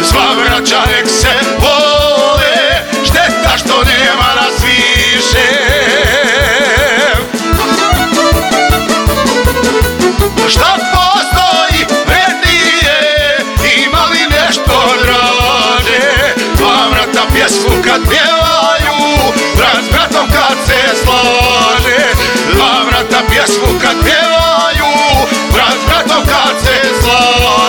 sva braća nek se vole, šteta što nema nas više. Šta postoji vrednije, ima li nešto draže? Dva brata pjesmu kad pjevaju, brat s bratom kad se slaže. Dva brata pjesmu kad pjevaju, brat s bratom kad se slaže.